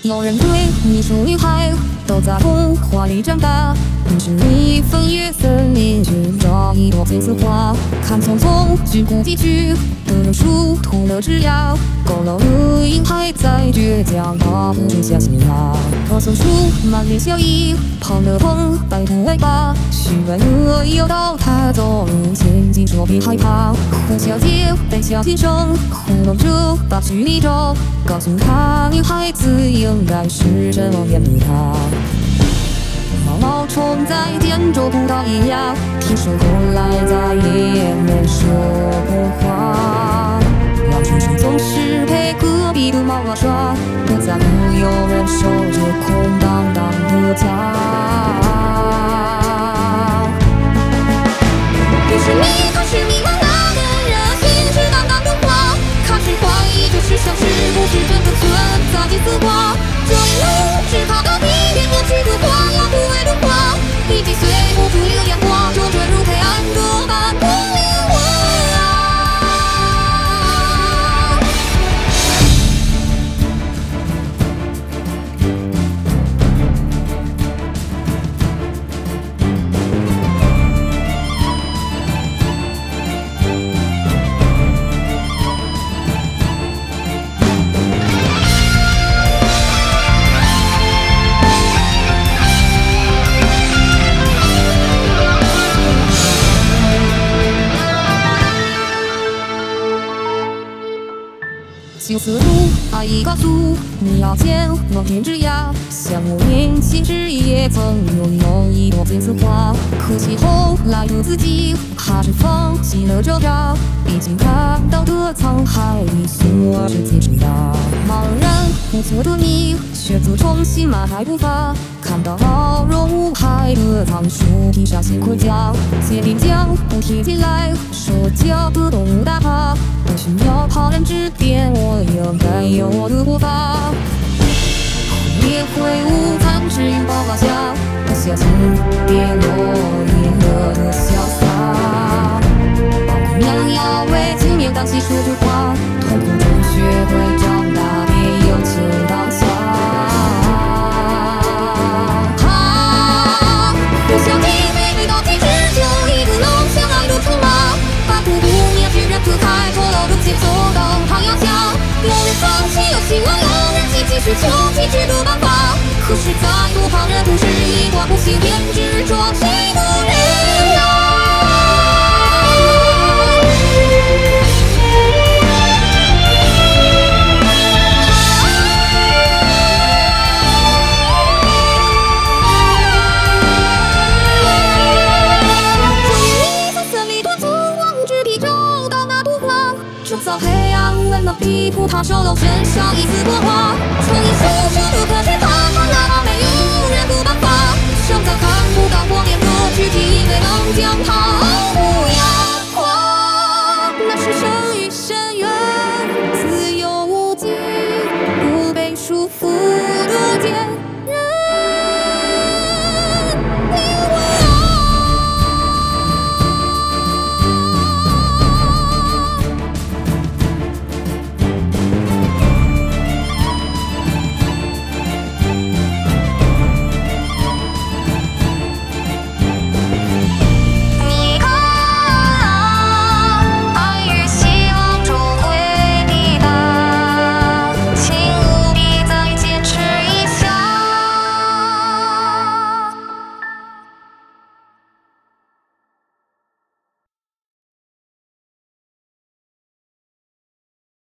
有人对你说女孩都在童话里长大，你是一份月森林寻找一朵金丝花，看匆匆君顾几句的人树秃了枝桠，佝偻的鹰还在倔强地种下新芽。棵松树满脸笑意，碰了碰白兔尾巴，虚伪的诱导它走入陷阱，说别害怕。胡小姐背下琴声，糊弄着把距离找，告诉她女孩子应该是什么面对她。毛虫在滇州不到一芽，听说后来再也没说过话。老先生总是陪隔壁的猫娃耍，不在乎有人守着空荡荡的家。不是你，他是迷茫那个人，信誓旦旦的话，开始怀疑这世上是不是真的存在金丝花。这一路是他的一点过去的花呀，枯萎的花，已经随不住流烟花，就坠入黑暗的半空灵魂啊。金丝路，阿姨告诉你要见我天之涯，像我年轻时也曾拥有一朵金丝花，可惜后来的自己还是放弃了挣扎，毕竟看到的沧海一粟而是结成大。茫然无措的你，却自重新迈开步伐，看到毛绒无害的仓鼠披上新盔甲，结冰将不提起来，社交的动物大爬，不需要旁人指点，我应该有我的活法。也挥舞残枝拥抱晚霞，不小心跌落银河的潇洒。包括娘要为青年当细说着话，痛苦中学会长大，别有求当下。不想你每每到极致，就一个冷相爱的筹码，半途不灭巨人推开错漏的节奏，等太阳下。有人放弃，有希望，有人继续求极致的办法，可是再多旁人不是一挂不行，偏执着谁的人啊。